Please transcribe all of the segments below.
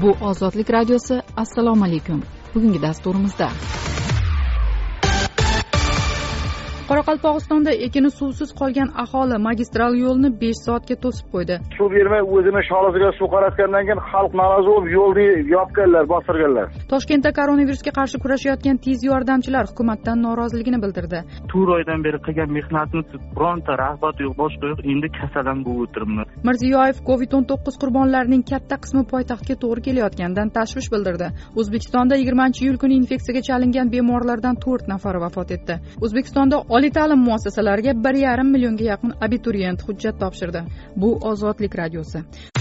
Bu Ozodlik radiosi. Assalomu alaykum. Bugungi dasturimizda Qoraqalpog'istonda ekini suvsiz qolgan aholi magistral yo'lni 5 soatga to'sib qo'ydi. Suv bermay o'zini sholasiga suv qaratgandan keyin xalq norozi bo'lib yo'lni yopganlar, bostirganlar. Toshkentda koronavirusga qarshi kurashayotgan tez yordamchilar hukumatdan noroziligini bildirdi. 4 oydan beri qilgan mehnatni bironta rag'bat yo'q, boshqa yo'q, endi kasalan bo'lib o'tiribman. Mirziyoyev COVID-19 qurbonlarining katta qismi poytaxtga to'g'ri kelayotganidan tashvish bildirdi. O'zbekistonda 20-iyul kuni infeksiyaga chalingan bemorlardan 4 nafari vafot etdi. O'zbekistonda oliy ta'lim muassasalariga 1,5 millionga yaqin abituriyent hujjat topshirdi. Bu Ozodlik radiosi.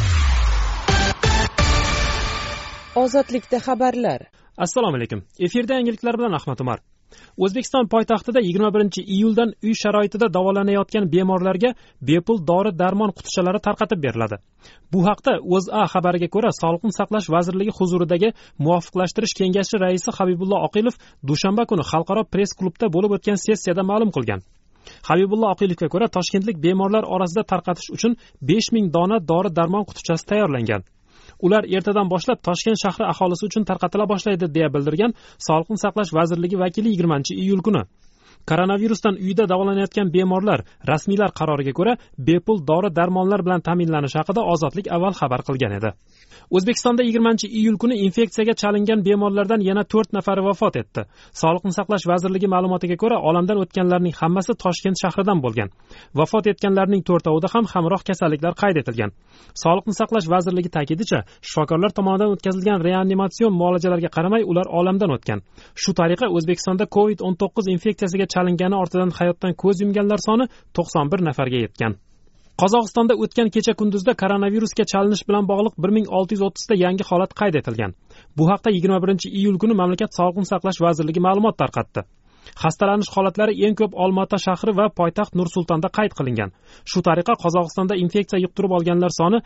Ozodlikda xabarlar. Assalomu alaykum. Efirda yangiliklar bilan Ahmad Umar. O'zbekiston poytaxtida 21-iyuldan uy sharoitida davolanayotgan bemorlarga bepul dori-darmon qutichalari tarqatib beriladi. Bu haqda O'zA xabariga ko'ra, Sog'liqni saqlash vazirligi huzuridagi muvofiqlashtirish kengashi raisi Habibullo Oqilov dushanba kuni xalqaro press klubda bo'lib o'tgan sessiyada ma'lum qilgan. Habibullo Oqilovga ko'ra, toshkentlik bemorlar orasida tarqatish uchun 5000 dona dori-darmon qutichasi tayyorlangan. Ular ertadan boshlab Toshkent shahri aholisi uchun tarqatila boshlaydi, deya bildirgan Sog'liqni saqlash vazirligi vakili 20-iyul kuni. Koronavirusdan uyda davolanayotgan bemorlar rasmiylar qaroriga ko'ra bepul dori-darmonlar bilan ta'minlanishi haqida Ozodlik avval xabar qilgan edi. O'zbekistonda 20-iyul kuni infeksiyaga chalingan bemorlardan yana 4 nafari vafot etdi. Sog'liqni saqlash vazirligi ma'lumotiga ko'ra, olamdan o'tganlarning hammasi Toshkent shahridan bo'lgan. Vafot etganlarning 4-ovida ham hamroh kasalliklar qayd etilgan. Sog'liqni saqlash vazirligi ta'kidicha, shifokorlar tomonidan o'tkazilgan reanimatsion muolajalarga qaramay ular olamdan o'tgan. Shu tariqa O'zbekistonda COVID-19 infeksiyasiga chalingani ortidan hayotdan ko'z yumganlar soni 91 nafarga yetgan. Qozog'istonda o'tgan kecha kunduzda koronavirusga chalinish bilan bog'liq 1630 ta yangi holat qayd etilgan. Bu haqda 21-iyul kuni mamlakat Sog'liqni saqlash vazirligi ma'lumot tarqatdi. Xastalanish holatlari eng ko'p Olmaota shahri va poytaxt Nur-Sultonda qayd qilingan. Shu tariqa Qozog'istonda infeksiya yuqtirib olganlar soni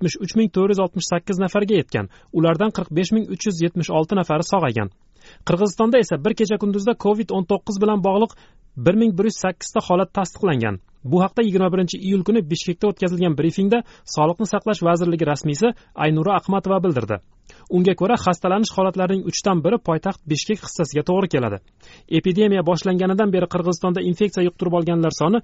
73468 nafarga yetgan. Ulardan 45376 nafari sog'aygan. Qirg'izistonda esa bir kecha kunduzda COVID-19 bilan bog'liq 1108 ta holat tasdiqlangan. Bu haqda 21-iyul kuni Bishkekda o'tkazilgan brifingda Sog'liqni saqlash vazirligi rasmiysi Aynura Ahmatova bildirdi. Unga ko'ra, xastalanish holatlarining 3dan biri poytaxt Bishkek hissasiga to'g'ri keladi. Epidemiya boshlanganidan beri Qirg'izistonda infeksiya yuqtirib olganlar soni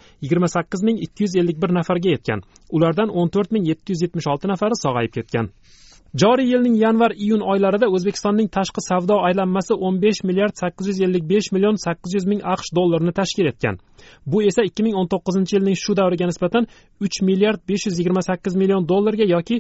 28251 nafarga yetgan. Ulardan 14776 nafari sog'ayib ketgan. Joriy yilning yanvar-iyun oylarida O'zbekistonning tashqi savdo aylanmasi 15 milliard 855 million 800 ming AQSh dollarini tashkil etgan. Bu esa 2019-yilning shu davriga nisbatan 3 milliard 528 million dollarga yoki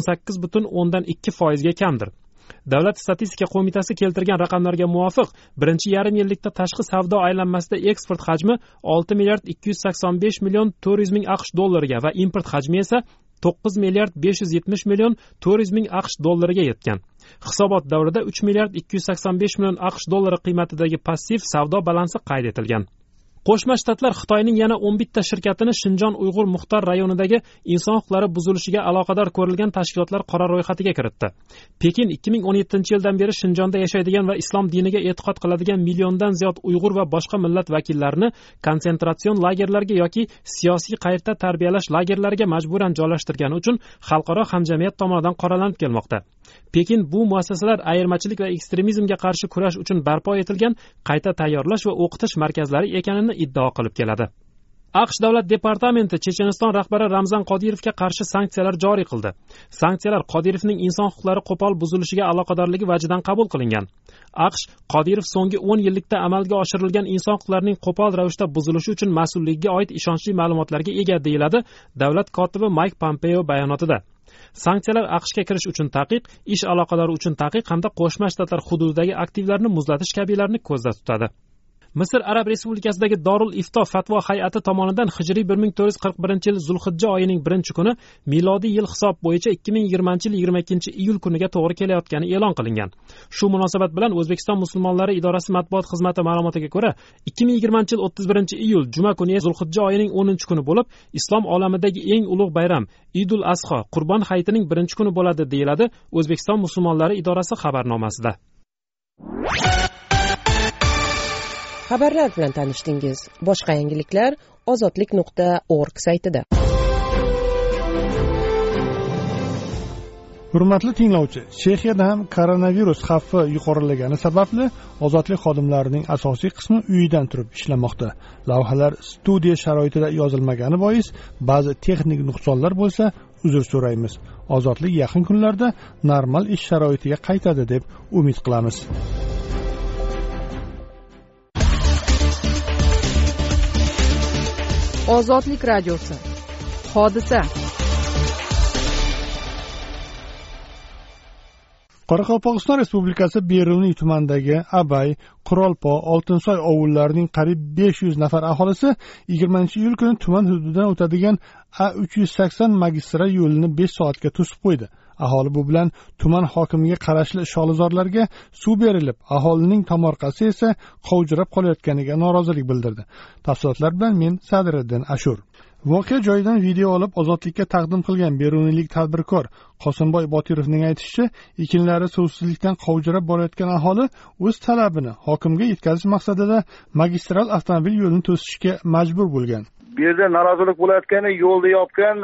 18,2% ga kamdir. Davlat statistika qo'mitasi keltirgan raqamlarga muvofiq, birinchi yarim yillikda tashqi savdo aylanmasida eksport hajmi 6 milliard 285 million 400 ming AQSh dollariga va import hajmi esa 9 milliard 570 million 400 ming AQSh dollariga yetgan. Hisobot davrida 3 milliard 285 million AQSh dollari qiymatidagi passiv savdo balansi qayd etilgan. Qo'shma Shtatlar Xitoyning yana 11 ta shirkatini Shinjon Uyg'ur muxtor rayonidagi inson huquqlari buzilishiga aloqador ko'rilgan tashkilotlar qora ro'yxatiga kiritdi. Pekin 2017-yildan beri Shinjonda yashaydigan va islom diniga e'tiqod qiladigan milliondan ziyod Uyg'ur va boshqa millat vakillarini konsentratsiyon lagerlariga yoki siyosiy qayta tarbiyalash lagerlariga majburan joylashtirgani uchun xalqaro hamjamiyat tomonidan qoralanib kelmoqda. Pekin bu muassasalar ayirmachilik va ekstremizmga qarshi kurash uchun barpo etilgan qayta tayyorlash va o'qitish markazlari ekanini iddao qilib keladi. AQSh davlat departamenti Checheniston rahbari Ramzan Qodirovga qarshi sanksiyalar joriy qildi. Sanksiyalar Qodirovning inson huquqlari qo'pol buzilishiga aloqadorligi vajidan qabul qilingan. AQSh Qodirov so'nggi 10 yillikda amalga oshirilgan inson huquqlarining qo'pol ravishda buzilishi uchun mas'ulligiga oid ishonchli ma'lumotlarga ega, deyiladi davlat kotibi Mayk Pompeo bayonotida. Sanksiyalar AQShga kirish uchun taqiq, ish aloqalari uchun taqiq hamda Qo'shma Shtatlar hududidagi aktivlarni muzlatish kabilarni ko'zda tutadi. Misr Arab Respublikasidagi Dorul Ifto fatvo hay'ati tomonidan hijriy 1441-yil Zulhijja oyining 1-kuni milodiy yil hisob bo'yicha 2020-yil 22-iyul kuniga to'g'ri kelayotgani e'lon qilingan. Shu munosabat bilan O'zbekiston musulmonlari idorasi matbuot xizmati ma'lumotiga ko'ra, 2020-yil 31-iyul juma kuni Zulhijja oyining 10-kuni bo'lib, islom olamidagi eng ulug' bayram Idul Asho, Qurbon hayitining 1-kuni bo'ladi, deyiladi O'zbekiston musulmonlari idorasi xabarnomasida. Xabarlar bilan tanishdingiz. Boshqa yangiliklar ozodlik.org saytida. Hurmatli tinglovchi, Chexiyada ham koronavirus xavfi yuqorilagani sababli ozodlik xodimlarining asosiy qismi uyidan turib ishlamoqda. Lavhalar studiya sharoitida yozilmagani bois ba'zi texnik nuqsonlar bo'lsa, uzr so'raymiz. Ozodlik yaqin kunlarda normal ish sharoitiga qaytadi deb umid qilamiz. Ozodlik radiosi. Hodisa. Qoraqalpog'iston Respublikasi Beruniy tumanidagi Abay, Qurolpo, Oltinsoy ovullarining qariyb 500 nafar aholisi 20-iyul kuni tuman hududidan o'tadigan A380 magistral yo'lini 5 soatga to'sib qo'ydi. Aholi bu bilan tuman hokimiga qarashli sholizorlarga suv berilib, aholining tomorqasi esa qovjirab qolayotganiga norozilik bildirdi. Tafsilotlar bilan men Sadiriddin Ashur. Voqea joyidan video olib ozodlikka taqdim qilgan beruniylik tadbirkor Qosimboy Botirovning aytishicha, ekinlari suvsizlikdan qovjirab borayotgan aholi o'z talabini hokimga yetkazish maqsadida magistral avtomobil yo'lini to'sishga majbur bo'lgan. Bu yerda norozilik bo'layotgani yo'lni yopgan,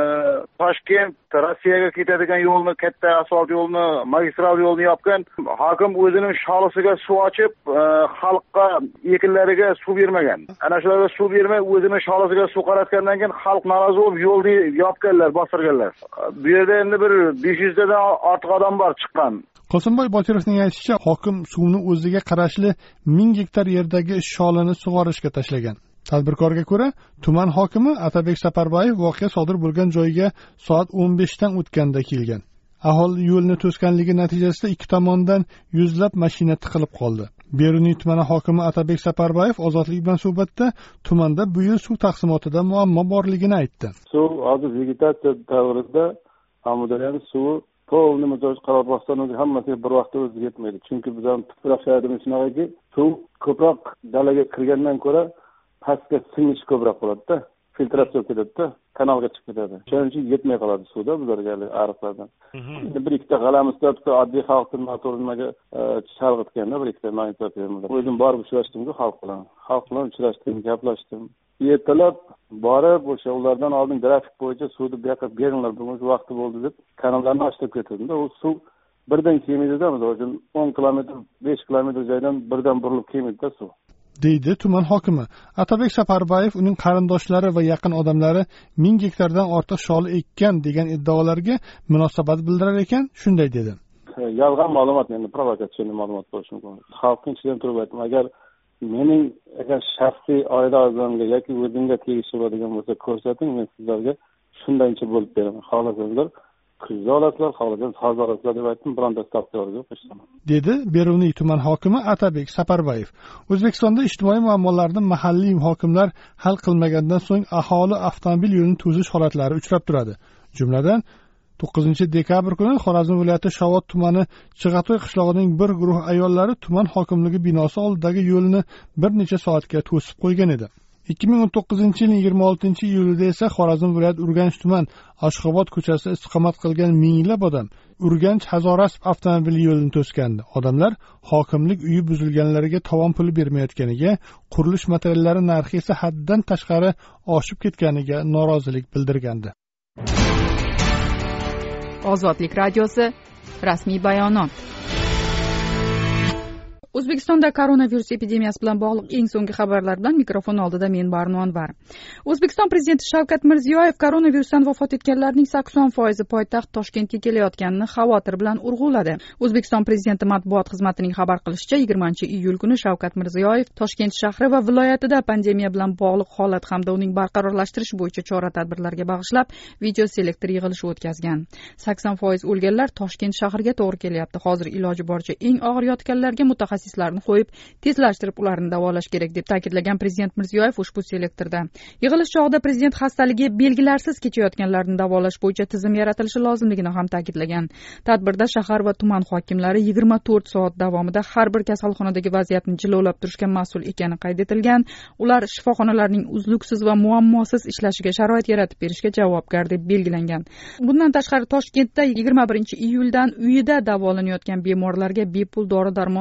Toshkent Rossiyaga ketadigan yo'lni, katta asfalt yo'lni, magistral yo'lni yopgan. Hokim o'zining sholisiga suv ochib, xalqqa ekinlariga suv bermagan. Ana shularga suv bermay, o'zining sholisiga suv qaratgandan keyin xalq norozi bo'lib yo'lni yopganlar, bostirganlar. Bu yerda endi bir 500 dan ortiq odam bor chiqqan. Qosimboy Botirovning aytishicha, hokim suvni o'ziga qarashli 1000 gektar yerdagi sholini sug'orishga tashlagan. Tadbirkorga ko'ra, tuman hokimi Atabek Saparbayev voqea sodir bo'lgan joyga soat 15 dan o'tganda kelgan. Aholi yo'lni to'sganligi natijasida ikki tomondan yuzlab mashina tiqilib qoldi. Beruniy tumani hokimi Atabek Saparbayev ozodlik bilan suhbatda tumanda bu yil suv taqsimotida muammo borligini aytdi. Suv hozir vegetatsiya davrida Amudaryoning suvi polni mijoj Qoraqalpog'istonning hammasiga bir vaqtda o'ziga yetmaydi. Chunki bizning tuproq shaharimiz shunaqaki, suv ko'proq dalaga kirgandan ko'ra pastga singish ko'proq bo'ladi-da, filtratsiya ketadi-da, kanalga chiqib ketadi. Shuning uchun yetmay qoladi suvda bizlarga ariqlardan. Endi bir ikkita g'alamiz topsa, oddiy xalqning motoriniga chalg'itganda bir ikkita noyinto'pimlar. O'zim borib uchrashdim-ku xalq bilan uchrashdim, gaplashdim. Ertalab borib o'sha ulardan oldin grafik bo'yicha suvni bu yoqqa beringlar, bugun vaqti bo'ldi deb kanallarni ochib ketdim-da. U suv birdan kelmaydi-da, o'zim 10 kilometr, 5 kilometr joydan birdan burilib kelmaydi-da suv. deydi tuman hokimi. Atabek Saparbayev uning qarindoshlari va yaqin odamlari 1000 gektardan ortiq sholi ekkan degan iddaolarga munosabat bildirar ekan, shunday dedi. Yolg'on ma'lumot, endi provokatsion ma'lumot bo'lishi mumkin. Xalqning ichidan turib aytdim, agar mening shaxsiy oila a'zomga yoki o'zimga tegishli bo'ladigan bo'lsa ko'rsating, men sizlarga shundancha bo'lib beraman. Xohlasanglar kuzda olasizlar, xohlasangiz hozir olasizlar deb aytdim, bironta stavkaga yo'q ishlaman. Dedi Beruniy tuman hokimi Atabek Saparbayev. O'zbekistonda ijtimoiy muammolarni mahalliy hokimlar hal qilmagandan so'ng aholi avtomobil yo'lini to'sish holatlari uchrab turadi. Jumladan 9-dekabr kuni Xorazm viloyati Shovot tumani Chig'atoy qishlog'ining bir guruh ayollari tuman hokimligi binosi oldidagi yo'lni bir necha soatga to'sib qo'ygan edi. 2019-yilning 26-iyulida esa Xorazm viloyat Urganch tuman Ashxobod ko'chasida istiqomat qilgan minglab odam Urganch Hazorasp avtomobil yo'lini to'sgandi. Odamlar hokimlik uyi buzilganlariga tovon puli bermayotganiga, qurilish materiallari narxi esa haddan tashqari oshib ketganiga norozilik bildirgandi. Ozodlik radiosi rasmiy bayonot. O'zbekistonda koronavirus epidemiyasi bilan bog'liq eng so'nggi xabarlar bilan mikrofon oldida men Barno Anvar. O'zbekiston prezidenti Shavkat Mirziyoyev koronavirusdan vafot etganlarning 80% poytaxt Toshkentga kelayotganini xavotir bilan urg'uladi. O'zbekiston prezidenti matbuot xizmatining xabar qilishicha, 20-iyul kuni Shavkat Mirziyoyev Toshkent shahri va viloyatida pandemiya bilan bog'liq holat hamda uning barqarorlashtirish bo'yicha chora-tadbirlarga bag'ishlab video selektor yig'ilishi o'tkazgan. 80% o'lganlar Toshkent shahriga to'g'ri kelyapti. Hozir iloji boricha eng og'ir yotganlarga mutaxassislarni qo'yib, tezlashtirib ularni davolash kerak deb ta'kidlagan prezident Mirziyoyev ushbu selektorda. Yig'ilish chog'ida prezident xastaligi belgilarsiz kechayotganlarni davolash bo'yicha tizim yaratilishi lozimligini ham ta'kidlagan. Tadbirda shahar va tuman hokimlari 24 soat davomida har bir kasalxonadagi vaziyatni jilovlab turishga mas'ul ekani qayd etilgan. Ular shifoxonalarning uzluksiz va muammosiz ishlashiga sharoit yaratib berishga javobgar deb belgilangan. Bundan tashqari Toshkentda 21-iyuldan uyida davolanayotgan bemorlarga bepul dori-darmon qutishalari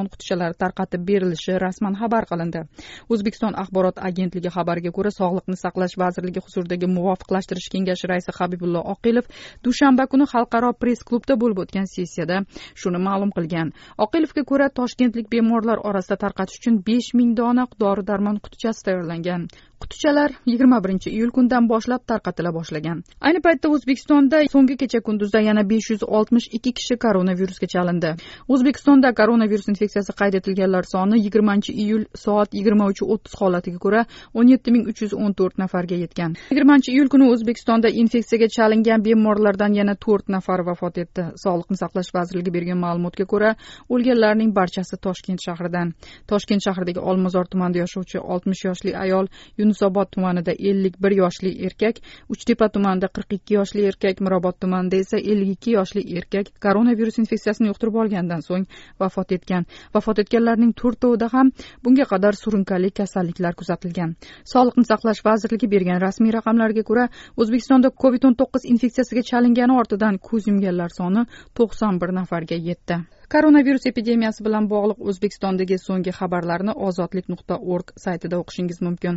vositalar tarqatib berilishi rasman xabar qilindi. O'zbekiston axborot agentligi xabariga ko'ra, Sog'liqni saqlash vazirligi huzuridagi muvofiqlashtirish kengashi raisi Habibullo Oqilov dushanba kuni xalqaro press klubda bo'lib o'tgan sessiyada shuni ma'lum qilgan. Oqilovga ko'ra, toshkentlik bemorlar orasida tarqatish uchun 5000 dona dori-darmon qutichasi tayyorlangan. Qutichalar 21-iyul kundan boshlab tarqatila boshlagan. Ayni paytda O'zbekistonda so'nggi kecha kunduzda yana 562 kishi koronavirusga chalindi. O'zbekistonda koronavirus infeksiyasi qayd etilganlar soni 20-iyul soat 23:30 holatiga ko'ra 17314 nafarga yetgan. 20-iyul kuni O'zbekistonda infeksiyaga chalingan bemorlardan yana 4 nafar vafot etdi. Sog'liqni saqlash vazirligi bergan ma'lumotga ko'ra, o'lganlarning barchasi Toshkent shahridan. Toshkent shahridagi Olmazor tumanida yashovchi 60 yoshli ayol, Yunusobod tumanida 51 yoshli erkak, Uchtepa tumanida 42 yoshli erkak, Mirobod tumanida esa 52 yoshli erkak koronavirus infeksiyasini yuqtirib olgandan so'ng vafot etgan. Vafot etganlarning 4tovida ham bunga qadar surunkali kasalliklar kuzatilgan. Sog'liqni saqlash vazirligi bergan rasmiy raqamlarga ko'ra, O'zbekistonda COVID-19 infeksiyasiga chalingani ortidan ko'z yumganlar soni 91 nafarga yetdi. Koronavirus epidemiyasi bilan bog'liq O'zbekistondagi so'nggi xabarlarni ozodlik.org saytida o'qishingiz mumkin.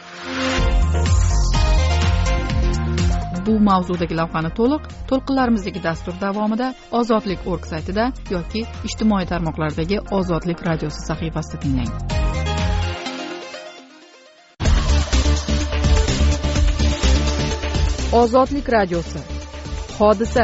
Bu mavzudagi lavhani to'lqinlarimizdagi dastur davomida ozodlik.org saytida yoki ijtimoiy tarmoqlardagi Ozodlik radiosi sahifasida tinglang. Ozodlik radiosi. Hodisa.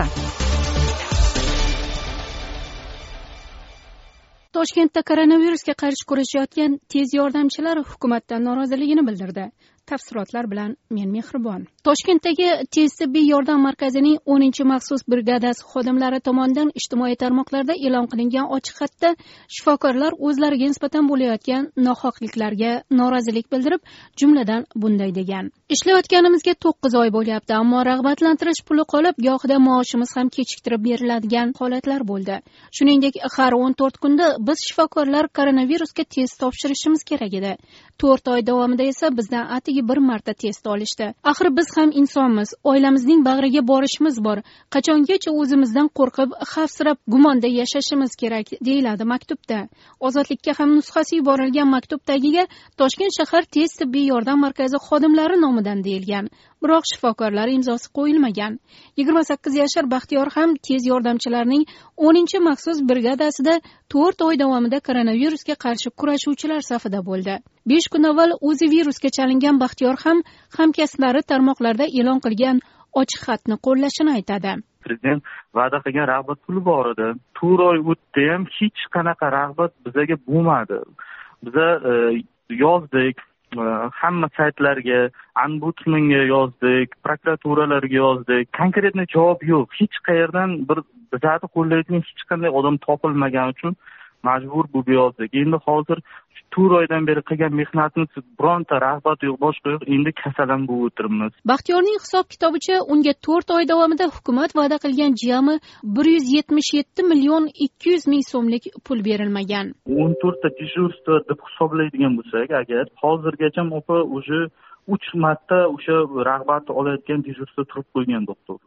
Toshkentda koronavirusga qarshi kurashayotgan tez yordamchilar hukumatdan noroziligini bildirdi. Tafsilotlar bilan men Mehribon. Toshkentdagi tez tibbiy yordam markazining 10-maxsus brigadasi xodimlari tomonidan ijtimoiy tarmoqlarda e'lon qilingan ochiq xatda shifokorlar o'zlariga nisbatan bo'layotgan nohaqliklarga norozilik bildirib, jumladan bunday degan: ishlayotganimizga 9 oy bo'lyapti, ammo rag'batlantirish puli qolib, gohida maoshimiz ham kechiktirib beriladigan holatlar bo'ldi. Shuningdek, har 14 kunda biz shifokorlar koronavirusga test topshirishimiz kerak edi. 4 oy davomida esa bizdan atigi bir marta test olishdi. Axir biz ham insonmiz, oilamizning bag'riga borishimiz bor. Qachongacha o'zimizdan qo'rqib, xavfsirab, gumonda yashashimiz kerak, deyiladi maktubda. Ozodlikka ham nusxasi yuborilgan maktub tagiga Toshkent shahar tez tibbiy yordam markazi xodimlari nomidan deyilgan. Biroq shifokorlar imzosi qo'yilmagan. 28 yashar Baxtiyor ham tez yordamchilarning 10-maxsus brigadasida 4 oy davomida koronavirusga qarshi kurashuvchilar safida bo'ldi. 5 kun avval o'zi virusga chalingan Baxtiyor ham hamkasblari tarmoqlarda e'lon qilgan ochiq xatni qo'llashini aytadi. Prezident va'da qilgan rag'bat puli bor edi. 4 oy o'tdi ham hech qanaqa rag'bat bizaga bo'lmadi. Biza yozdik, hamma saytlarga, ombudsmanga yozdik, prokuraturalarga yozdik. Konkretniy javob yo'q. Hech qayerdan bir bizani qo'llaydigan hech qanday odam topilmagani uchun majbur bo'lib yozdik. Endi hozir 4 oydan beri qilgan mehnatimiz bironta rag'bat yo'q, boshqa yo'q. Endi kasalan bo'lib o'tiribmiz. Baxtiyorning hisob-kitobicha unga 4 oy davomida hukumat va'da qilgan jami 177 million 200 ming so'mlik pul berilmagan. 14 ta dejurство deb hisoblaydigan bo'lsak, agar hozirgacha opa o'sha 3 marta o'sha rag'batni olayotgan dejurstvo turib qo'ygan doktor.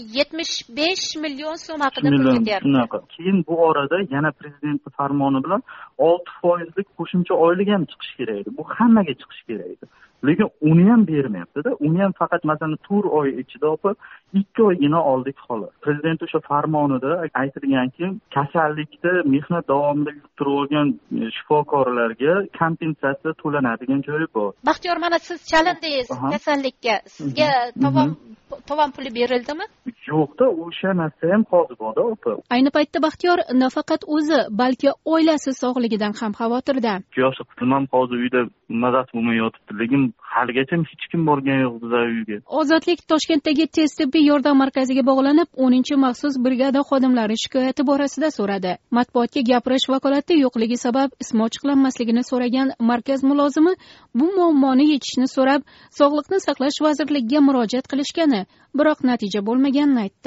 75 million so'm haqida pul ketyapti. Keyin bu orada yana prezidentning farmoni bilan 6% qo'shimcha oylik ham chiqish kerak edi. Bu hammaga chiqish kerak edi. Lekin uni ham bermayapti-da. Uni ham faqat masalan 4 oy ichida 2 oygina oldik xolos. Prezident o'sha farmonida aytilganki, kasallikda mehnat davomida yuqtirib olgan shifokorlarga kompensatsiya to'lanadigan joyi bor. Baxtiyor, mana siz chalindingiz kasallikka. Sizga tovon puli berildimi? Yo'qda, o'sha narsa ham hozir bor-da, opa. Ayni paytda Baxtiyor nafaqat o'zi, balki oilasi sog'ligidan ham xavotirda. Yoshi qizim ham hozir uyda mazasi bo'lmay yotibdi, lekin haligacha hech kim borgan yo'q bizlar uyga. Ozodlik Toshkentdagi tez tibbiy yordam markaziga bog'lanib, 10-maxsus brigada xodimlari shikoyati borasida so'radi. Matbuotga gapirish vakolati yo'qligi sabab ismi ochiqlanmasligini so'ragan markaz mulozimi bu muammoni yechishni so'rab, Sog'liqni saqlash vazirligiga murojaat qilishgani, biroq natija bo'lmaganini aytdi.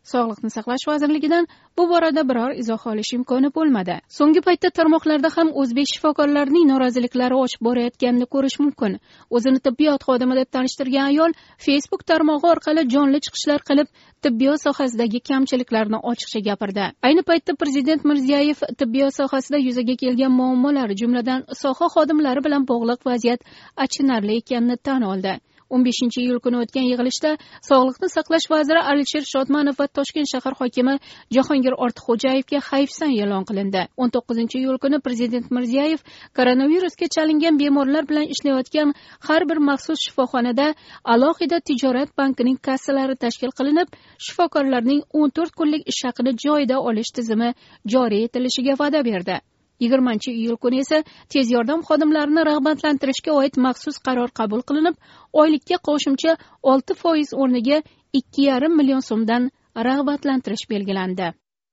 Sog'liqni saqlash vazirligidan bu borada biror izoh olish imkoni bo'lmadi. So'nggi paytda tarmoqlarda ham o'zbek shifokorlarining noroziliklari oshib borayotganini ko'rish mumkin. O'zini tibbiyot xodimi deb tanishtirgan ayol Facebook tarmog'i orqali jonli chiqishlar qilib, tibbiyot sohasidagi kamchiliklarni ochiqcha gapirdi. Ayni paytda Prezident Mirziyoyev tibbiyot sohasida yuzaga kelgan muammolar, jumladan soha xodimlari bilan bog'liq vaziyat achinarli ekanini tan oldi. 15-iyul kuni o'tgan yig'ilishda Sog'liqni saqlash vaziri Alisher Shodmonov va Toshkent shahar hokimi Jahongir Ortiqxo'jayevga hayfsan e'lon qilindi. 19-iyul kuni Prezident Mirziyoyev koronavirusga chalingan bemorlar bilan ishlayotgan har bir maxsus shifoxonada alohida tijorat bankining kassalari tashkil qilinib, shifokorlarning 14 kunlik ish haqini joyida olish tizimi joriy etilishiga va'da berdi. 20-iyul kuni esa tez yordam xodimlarini rag'batlantirishga oid maxsus qaror qabul qilinib, oylikka qo'shimcha 6% o'rniga 2,5 million so'mdan rag'batlantirish belgilandi.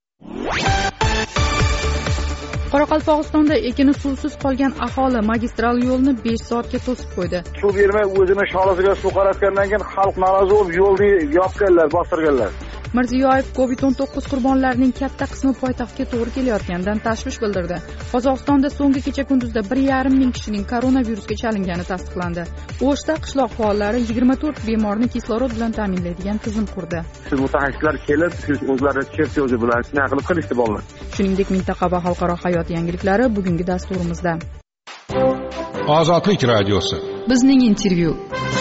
Qoraqalpog'istonda ekini suvsiz qolgan aholi magistral yo'lni 5 soatga to'sib qo'ydi. Suv bermay o'zini sholasiga suv qaratgandan keyin xalq norozi bo'lib yo'lni yopganlar, bostirganlar. Mirziyoyev COVID-19 qurbonlarining katta qismi poytaxtga to'g'ri kelayotganidan tashvish bildirdi. Qozog'istonda so'nggi kecha kunduzda 1,5 ming kishining koronavirusga chalingani tasdiqlandi. O'shda qishloq faollari 24 bemorni kislorod bilan ta'minlaydigan tizim qurdi. Siz mutaxassislar kelib, siz o'zlari chertyoji bilan shuna qilib qilishdi bolalar. Shuningdek, mintaqa va xalqaro hayot yangiliklari bugungi dasturimizda. Ozodlik radiosi. Bizning intervyu.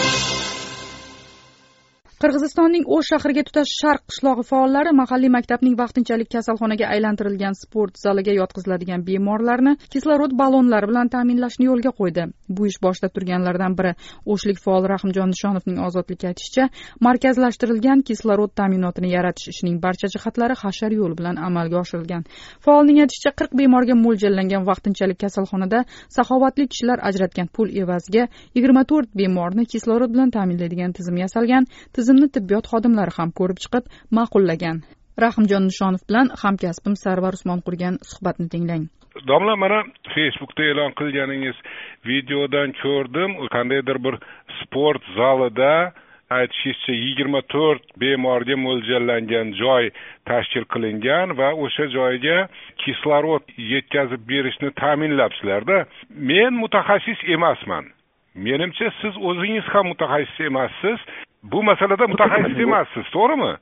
Qirg'izistonning O'sh shahriga tutash Sharq qishlog'i faollari mahalliy maktabning vaqtinchalik kasalxonaga aylantirilgan sport zaliga yotqiziladigan bemorlarni kislorod ballonlari bilan ta'minlashni yo'lga qo'ydi. Bu ish boshlab turganlardan biri O'shlik faol Rahimjon Nishonovning Ozodlikka aytishicha, markazlashtirilgan kislorod ta'minotini yaratish ishining barcha jihatlari hashar yo'l bilan amalga oshirilgan. Faolning aytishicha, 40 bemorga mo'ljallangan vaqtinchalik kasalxonada saxovatli kishilar ajratgan pul evaziga 24 bemorni kislorod bilan ta'minlaydigan tizim yasalgan. Tizimni tibbiyot xodimlari ham ko'rib chiqib, ma'qullagan. Rahimjon Nishonov bilan hamkasbim Sarvar Usmon qurgan suhbatni tinglang. Domla, mana Facebookda e'lon qilganingiz videodan ko'rdim. Qandaydir bir sport zalida aytishincha 24 bemorga mo'ljallangan joy tashkil qilingan va o'sha joyga kislorod yetkazib berishni ta'minlabsizlar-da. Men mutaxassis emasman. Menimcha siz o'zingiz ham mutaxassis emassiz. Bu masalada mutaxassis emassiz, to'g'rimi?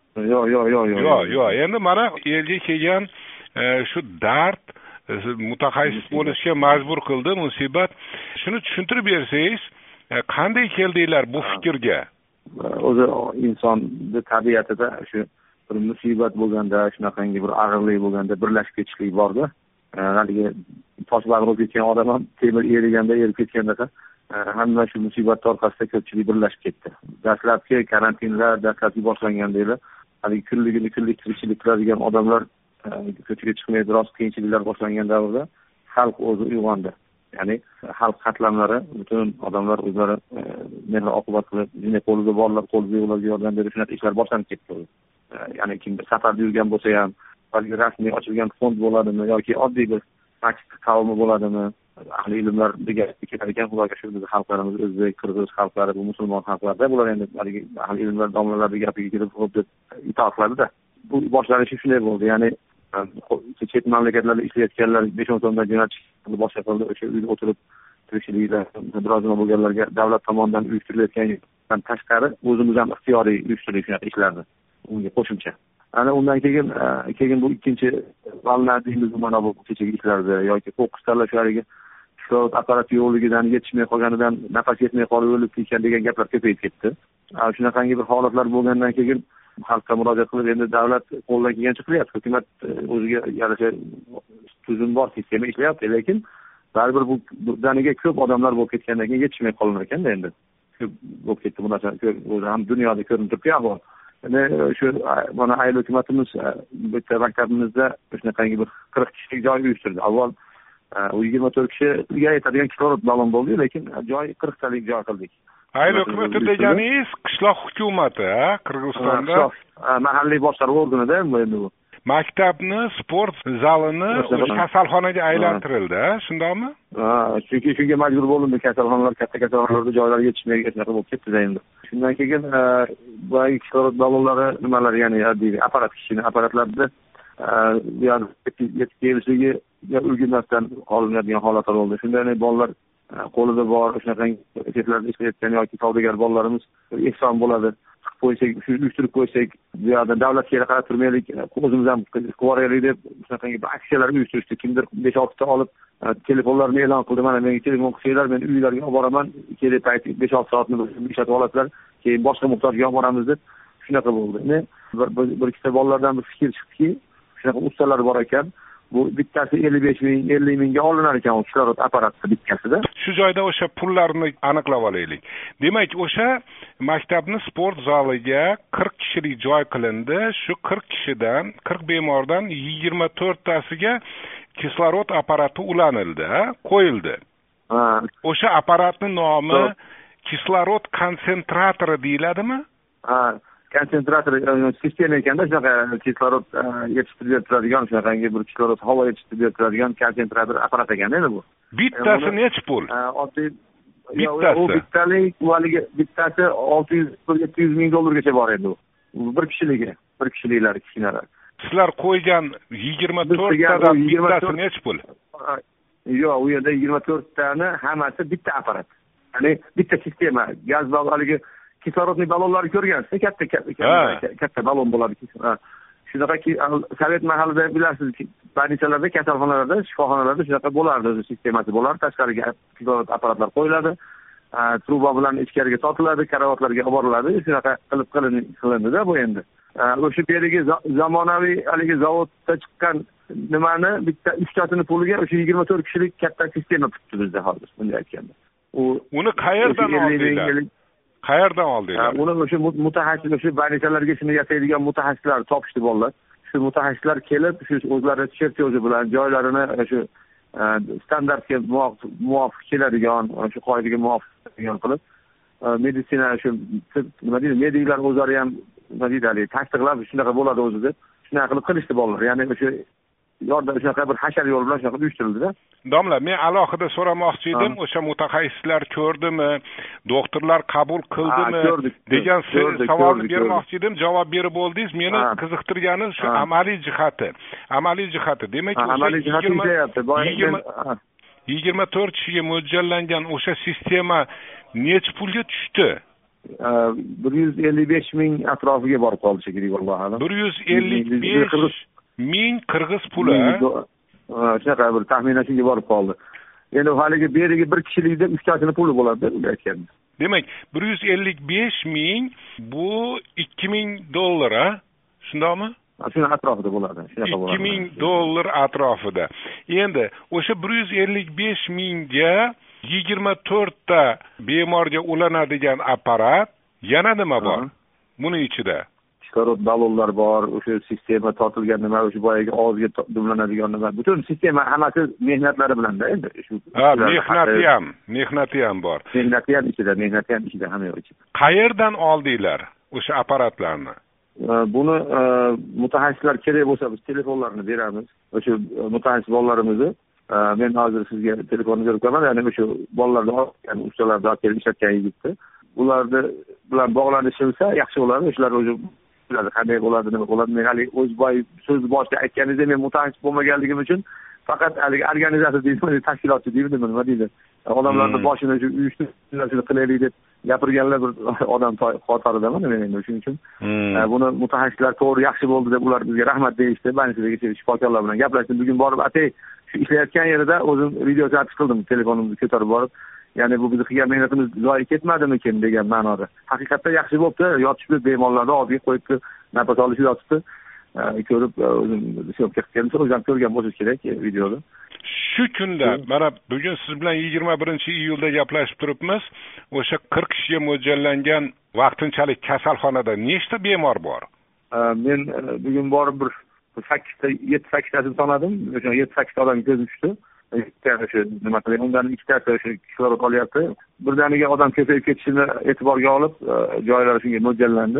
Yo'q. Endi mana elga kelgan shu dard mutaxassis bo'lishga majbur qildi, musibat. Shuni tushuntirib bersangiz, qanday keldinglar bu fikrga? O'zi insonning tabiatida shu bir musibat bo'lganda, shunaqangi bir og'irlik bo'lganda birlashib ketishlik bor-da. Haligi tosh bag'rib ketgan odam ham temir eriganda erib ketganda hamma shu musibat orqasida ko'pchilik birlashib ketdi. Dastlabki karantinlar, dastlabki boshlanganda haligi kunligini kunlik tirikchilik qiladigan odamlar ko'chaga chiqmay biroz qiyinchiliklar boshlangan davrda xalq o'zi uyg'ondi. Ya'ni xalq qatlamlari, butun odamlar o'zlari mehr oqibat qilib, qo'liga borlar, qo'liga yo'llarga yordam berish shunaqa ishlar boshlanib ketdi. Ya'ni kim safarda yurgan bo'lsa ham, balki rasmiy ochilgan fond bo'ladimi yoki oddiy bir masjid qavmi bo'ladimi, ahli ilmlar birgalikda ketadigan, xudoga shukur, biz xalqlarimiz o'zbek, qirg'iz xalqlari, bu musulmon xalqlarda bular endi haligi ahli ilmlar domlalarning gapiga kirib xuddi itoat qiladi-da. Bu boshlanishi shunday bo'ldi. Ya'ni chet mamlakatlarda ishlayotganlar 5-10 so'mdan jo'natishni boshqa qildi. O'sha uyda o'tirib tirikchiliklar biroz nima bo'lganlarga davlat tomonidan uyushtirilayotgan tashqari o'zimiz ham ixtiyoriy uyushtirdik shunaqa ishlarni. Unga qo'shimcha. Ana undan keyin bu ikkinchi valna deymiz, mana bu kechagi ishlarda yoki qo'qqis tanlashlariga kislorod apparati yo'qligidan, yetishmay qolganidan, nafas yetmay qolib o'lib ketgan degan gaplar ko'payib ketdi. Shunaqangi bir holatlar bo'lgandan keyin xalqqa murojaat qilib, endi davlat qo'ldan kelgancha qilyapti. Hukumat o'ziga yarasha tuzum bor, sistema ishlayapti, lekin baribir bu daniga ko'p odamlar bo'lib ketgandan keyin yetishmay qolinar ekanda endi. Ko'p bo'lib ketdi bu narsa, o'zi ham dunyoda ko'rinib turibdi ahvol. Shu mana ayol hukumatimiz bitta maktabimizda shunaqangi bir 40 kishilik joy uyushtirdi. Avval u 24 kishiga yetadigan kislorod ballon bo'ldi, lekin joy 40 talik joy qildik. Ayol hukumati deganingiz qishloq hukumati, Qirg'izistonda mahalliy boshqaruv organida endi bu. maktabni sport zalini kasalxonaga aylantirildi, shundaymi? Chunki shunga majbur bo'ldim. Kasalxonalar, katta kasalxonalarda joylari yetishmay shunaqa bo'lib ketdi endi. Shundan keyin bu kislorod ballonlari nimalar, ya'ni apparat kichkina apparatlarda yetib kelishiga ulgurmasdan qolinadigan holatlar bo'ldi. Shunday bolalar qo'lida bor shunaqa chetlarda ishlayotgan yoki savdogar bolalarimiz ehson bo'ladi. Qo'ysak, uyushtirib qo'ysak, bu yerda davlatga qarab turmaylik, o'zimiz ham qilib yuboraylik deb shunaqangi aksiyalar uyushtirishdi. Kimdir 5-6 ta olib telefonlarini e'lon qildi. Mana menga telefon qilsanglar, men uylarga olib boraman, kerak payti 5-6 soatni ishlatib olasizlar, keyin boshqa muhtojga olib boramiz deb shunaqa bo'ldi. Bir ikkita bolalardan bir fikr chiqdiki, shunaqa ustalar bor ekan. Bu bittasi 55 ming, 50 mingga olinar ekan o kislorod apparati bittasida. Shu joyda o'sha pullarni aniqlab olaylik. Demak, o'sha maktabning sport zaliga 40 kishilik joy qilindi. Shu 40 kishidan, 40 bemordan 24 tasiga kislorod apparati ulanildi, qo'yildi. O'sha apparatning nomi kislorod konsentratori deyiladimi? Konsentrator sistema ekanda shunaqa kislorod yetishtirib turadigan, shunaqangi bir kislorod havo yetishtirib turadigan konsentrator apparat ekan endi bu. Bittasi necha pul? Bittasi 600-700 ming dollargacha bor edi u. Bir kishiliklar kichkinalar. Sizlar qo'ygan 24 tadan bittasi necha pul? Yo'q, u yerda 24 tani hammasi bitta apparat. Ya'ni bitta sistema, gaz balonlariga kislorodni ballonlarni ko'rgansiz, katta ballon bo'ladi. Shunaqaki Sovet mahallida bilasiz, больницаlarda, kasalxonalarda, shifoxonalarda shunaqa bo'lardi, o'z sistemasi bo'lar. Tashqariga kislorod apparatlar qo'yiladi, truba bilan ichkariga tortiladi, karavotlarga olib boriladi. Shunaqa qilib qilindi-da bu endi. O'sha yerga zamonaviy haligi zavodda chiqqan nimani bitta 3 tasini puliga o'sha 24 kishilik katta sistema tutdi bizda hozir, bunday aytganda. Uni qayerdan oldinglar? Qayerdan oldinglar? Uni o'sha mutaxassis, o'sha больницаlarga shuni yasaydigan mutaxassislar topishdi bolalar. Shu mutaxassislar kelib, shu o'zlari chertyoji bilan joylarini shu standartga muvofiq keladigan, shu qoidaga muvofiq qilib, meditsina shu nima deydi, mediklar o'zlari ham nima deydi, tasdiqlab shunaqa bo'ladi o'zi deb, shunaqa qilib qilishdi bolalar. Ya'ni o'sha yordam shunaqa bir hashar yo'l bilan shunaqa uyushtirildi-da. Domla, men alohida so'ramoqchi edim, o'sha mutaxassislar ko'rdimi, doktorlar qabul qildimi degan savolni bermoqchi edim, javob berib bo'ldingiz. Meni qiziqtirgani shu amaliy jihati. Demak, amaliy jihati ishlayapti. 24 kishiga mo'ljallangan o'sha sistema necha pulga tushdi? 155 ming atrofiga borib qoldi shekilli, vallohu alam. 155 ming qirg'iz puli. Shunaqa bir taxminan shunga borib qoldi. Endi haligi beriga bir kishilikda 3 tasini puli bo'ladi deb aytganda. Demak, 155 ming bu 2000 dollar, shundaymi? Shuna atrofida bo'ladi. Shunaqa bo'ladi. 2000 dollar atrofida. Endi o'sha 155 mingga 24 ta bemorga ulanadigan apparat, yana nima bor? Buning ichida kislorod ballonlar bor, o'sha sistema tortilgan nima, o'sha boyaga og'izga dumlanadigan nima, butun sistema hammasi mehnatlari bilan-da endi. Mehnati ham bor. Mehnati ham ichida, hamma yo'q ichida. Qayerdan oldinglar o'sha apparatlarni? Buni mutaxassislar kerak bo'lsa biz telefonlarini beramiz. O'sha mutaxassis bolalarimizni men hozir sizga telefonni berib qo'yaman, ya'ni o'sha bolalarni olgan ustalarni olib ishlatgan yigitni. Ularni bilan bog'lanishilsa yaxshi bo'ladi. O'shalar o'zi qanday bo'ladi, nima bo'ladi. Men hali o'z so'z boshida aytganingizda men mutaxassis bo'lmaganligim uchun faqat hali organizatsiya deydi, tashkilotchi deydi, nima deydi. Odamlarni boshini shu uyushtirishni qilaylik deb gapirganlar bir odam qatoridaman men endi shuning uchun. Buni mutaxassislar to'g'ri yaxshi bo'ldi deb ular bizga rahmat deyishdi. Bansidagi shifokorlar bilan gaplashdim. Bugun borib atay shu ishlayotgan yerida o'zim video zapish qildim, telefonimni ko'tarib borib. Ya'ni bu bizni qilgan mehnatimiz zoyi ketmadimikin degan ma'noda. Haqiqatda yaxshi bo'libdi. Yotishib bemorlarni oldiga qo'yib nafas olishib yotibdi. Ko'rib o'zim o'zim ko'rgan bo'lish kerak videoda. Shu kunda mana bugun siz bilan 21-iyulda gaplashib turibmiz. O'sha 40 kishiga mo'ljallangan vaqtinchalik kasalxonada nechta bemor bor? Men bugun borib bir 7-8 tasini sanadim. O'sha 7-8 odam ko'zim tushdi. O'sha nima qilaylik, undan 2 tasi o'sha kislorod olyapti. Birdaniga odam ko'payib ketishini e'tiborga olib, joylari shunga mo'ljallandi.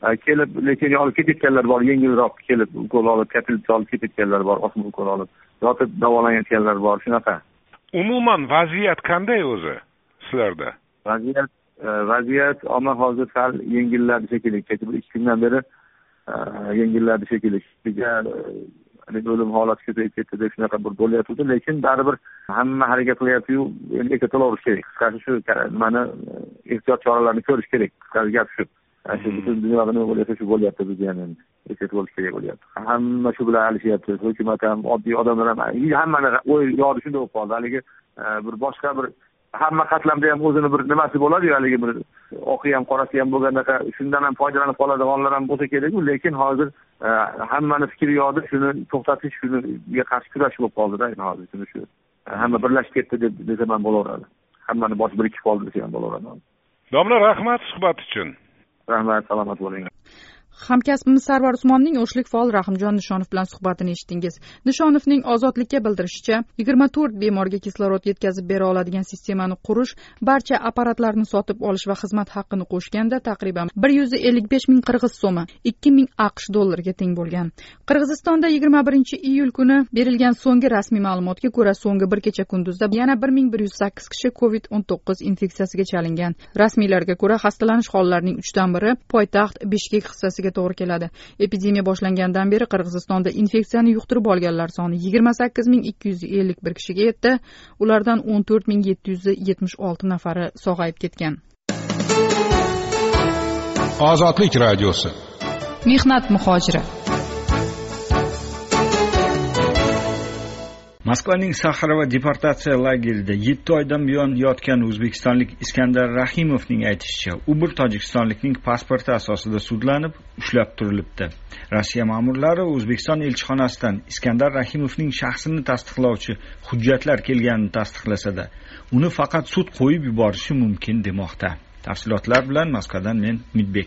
kelib lekin olib ketayotganlar bor, yengilroq kelib ukol olib katilcha olib ketayotganlar bor, osma ukol olib yotib davolanayotganlar bor, shunaqa. Umuman vaziyat qanday o'zi sizlarda? Vaziyat omma hozir sal yengilladi shekilli, kecha 2 kundan beri yengilladi shekilli. O'lim holati ko'payib ketdi deb shunaqa bir bo'lyapti, lekin baribir hamma harakat qilyapti-yu, endi ekatolorish kerak. Qisqasi shu mana ehtiyot choralarini ko'rish kerak. Qisqasi gap shu. Butun dunyoda nima bo'lyapti, shu bo'lyapti bizga ham endi. Ehtiyot bo'lish kerak bo'lyapti. Hamma shu bilan alishyapti. Hukumat ham, oddiy odamlar ham, hammani o'y yori shunday bo'lib qoldi. Haligi bir boshqa bir hamma qatlamda ham o'zini bir nimasi bo'ladi-yu, haligi bir oqi ham qorasi ham bo'lgandaqa shundan ham foydalanib qoladiganlar ham bo'lsa kerak-ku, lekin hozir hammani fikri yo'qdi, shuni to'xtatish, shuniga qarshi kurash bo'lib qoldi-da hozir. Shuni shu hamma birlashib ketdi desam ham bo'laveradi. Hammani boshi birikib qoldi desam ham bo'laveradi. Domla, rahmat suhbat uchun. Rahmat, salomat bo'ling. Hamkasbimiz Sarvar Usmonning O'shlik faol Rahimjon Nishonov bilan suhbatini eshitdingiz. Nishonovning Ozodlikka bildirishicha, 24 bemorga kislorod yetkazib bera oladigan sistemani qurish, barcha apparatlarni sotib olish va xizmat haqqini qo'shganda taqriban 155 ming qirg'iz so'mi, 2000 AQSh dollariga teng bo'lgan. Qirg'izistonda 21-iyul kuni berilgan so'nggi rasmiy ma'lumotga ko'ra, so'nggi bir kecha kunduzda yana 1108 kishi COVID-19 infeksiyasiga chalingan. Rasmiylarga ko'ra, xastalanish hollarining 3dan biri poytaxt Bishkek hissasiga to'g'ri keladi. Epidemiya boshlangandan beri Qirg'izistonda infeksiyani yuqtirib olganlar soni 28251 kishiga yetdi. Ulardan 14776 nafari sog'ayib ketgan. Ozodlik radiosi. Mehnat muhojiri. Moskvaning Saxarova deportatsiya lagerida 7 oydan buyon yotgan o'zbekistonlik Iskandar Rahimovning aytishicha, u bir tojikistonlikning pasporti asosida sudlanib, ushlab turilibdi. Rossiya ma'murlari O'zbekiston elchixonasidan Iskandar Rahimovning shaxsini tasdiqlovchi hujjatlar kelganini tasdiqlasa-da, uni faqat sud qo'yib yuborishi mumkin demoqda. Tafsilotlar bilan Moskvadan men Umidbek.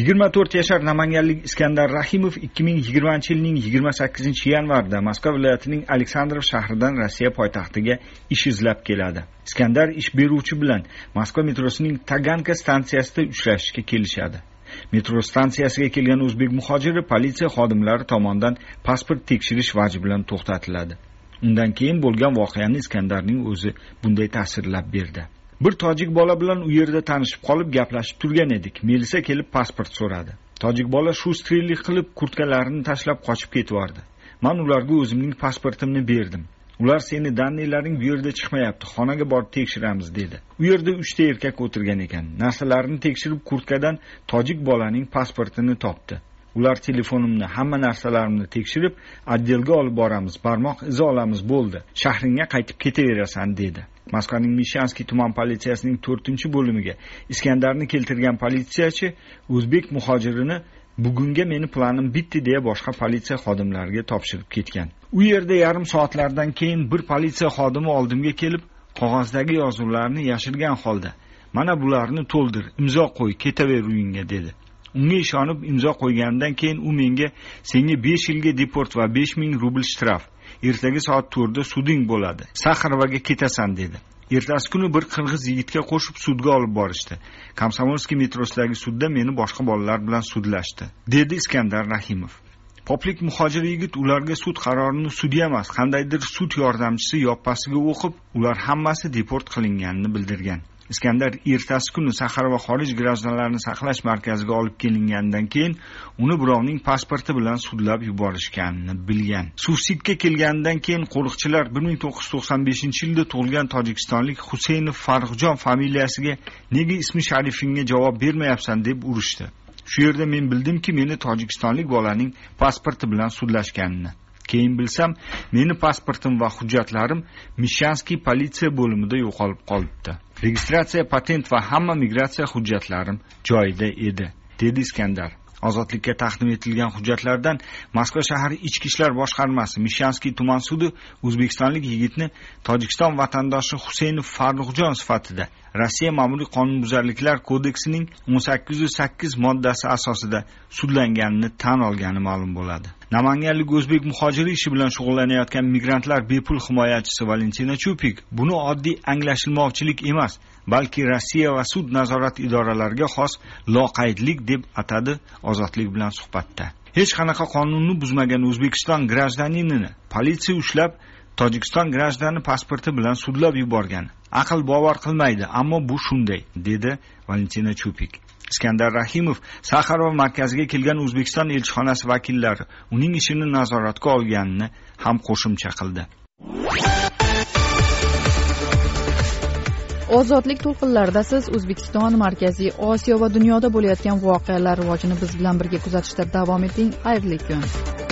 24 yashar namanganlik Iskandar Rahimov 2020-yilning 28-yanvarda Moskva viloyatining Aleksandrov shahridan Rossiya poytaxtiga ish izlab keladi. Iskandar ish beruvchi bilan Moskva metrosining Taganka stansiyasida uchrashishga kelishadi. Metro stansiyasiga kelgan o'zbek muhojiri politsiya xodimlari tomonidan pasport tekshirish vaji bilan to'xtatiladi. Undan keyin bo'lgan voqeani Iskandarning o'zi bunday ta'sirlab berdi. Bir tojik bola bilan u yerda tanishib qolib gaplashib turgan edik. Melisa kelib pasport so'radi. Tojik bola shustriylik qilib kurtkalarini tashlab qochib ketvardi. Men ularga o'zimning pasportimni berdim. Ular seni dannilaring bu yerda chiqmayapti, xonaga borib tekshiramiz dedi. U yerda 3 ta erkak o'tirgan ekan. Narsalarini tekshirib kurtkadan tojik bolaning pasportini topdi. Ular telefonimni, hamma narsalarimni tekshirib, oddelga olib boramiz, barmoq izi olamiz, bo'ldi. Shahringga qaytib ketaverasan dedi. Moskvaning Mishanskiy tuman politsiyasining 4-bo'limiga Iskandarni keltirgan politsiyachi o'zbek muhojirini bugunga meni planim bitdi deya boshqa politsiya xodimlariga topshirib ketgan. U yerda yarim soatlardan keyin bir politsiya xodimi oldimga kelib, qog'ozdagi yozuvlarni yashirgan holda, "Mana bularni to'ldir, imzo qo'y, ketaver uyingga" dedi. Unga ishonib imzo qo'ygandan keyin u menga "Senga 5 yilga deport va 5000 rubl shtraf. Ertaga soat 4da suding bo'ladi. Saxarovaga ketasan" dedi. Ertasi kuni bir qirg'iz yigitga qo'shib sudga olib borishdi. Komsomolskiy metrosidagi sudda meni boshqa bolalar bilan sudlashdi, dedi Iskandar Rahimov. Poplik muhojir yigit ularga sud qarorini sudya emas, qandaydir sud yordamchisi yoppasiga o'qib, ular hammasi deport qilinganini bildirgan. Iskandar ertasi kuni Saxarova xorij grajdanlarini saqlash markaziga olib kelingandan keyin uni birovning pasporti bilan sudlab yuborishganini bilgan. Suvsitga kelgandan keyin qo'riqchilar 1995-yilda tug'ilgan tojikistonlik Huseynov Farruxjon familiyasiga "Nega ismi sharifingga javob bermayapsan?" deb urishdi. Shu yerda men bildimki, meni tojikistonlik bolaning pasporti bilan sudlashganini. Keyin bilsam, meni pasportim va hujjatlarim Mishanskiy politsiya bo'limida yo'qolib qolibdi. Registratsiya, patent va hamma migratsiya hujjatlarim joyida edi, dedi Iskandar. Ozodlikka taqdim etilgan hujjatlardan Moskva shahar ichki ishlar boshqarmasi Mishanskiy tuman sudi o'zbekistonlik yigitni Tojikiston vatandoshi Huseynov Farruxjon sifatida Rossiya ma'muriy qonunbuzarliklar kodeksining 1808 moddasi asosida sudlanganini tan olgani ma'lum bo'ladi. Namanganlik o'zbek muhojiri ishi bilan shug'ullanayotgan migrantlar bepul himoyachisi Valentina Chupik buni oddiy anglashilmovchilik emas, balki Rossiya va sud nazorat idoralariga xos loqaydlik deb atadi Ozodlik bilan suhbatda. Hech qanaqa qonunni buzmagan O'zbekiston grajdaninini politsiya ushlab, Tojikiston grajdani pasporti bilan sudlab yuborgan. Aql bovar qilmaydi, ammo bu shunday, dedi Valentina Chupik. Iskandar Rahimov Saxarov markaziga kelgan O'zbekiston elchixonasi vakillari uning ishini nazoratga olganini ham qo'shimcha qildi. Ozodlik to'lqinlarida siz O'zbekiston, Markaziy Osiyo va dunyoda bo'layotgan voqealar rivojini biz bilan birga kuzatishda davom eting. Xayrli kun.